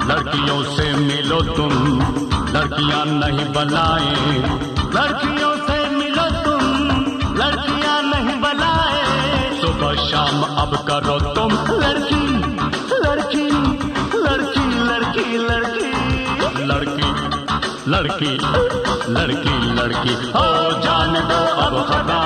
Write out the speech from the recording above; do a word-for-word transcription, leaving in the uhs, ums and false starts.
लड़कियों से मिलो तुम, लड़कियां नहीं बनाए। लड़कियों से मिलो तुम, लड़कियां नहीं बनाए। सुबह शाम अब करो तुम लड़की लड़की लड़की लड़की लड़की लड़की लड़की लड़की लड़की हो जाने दो अब खता।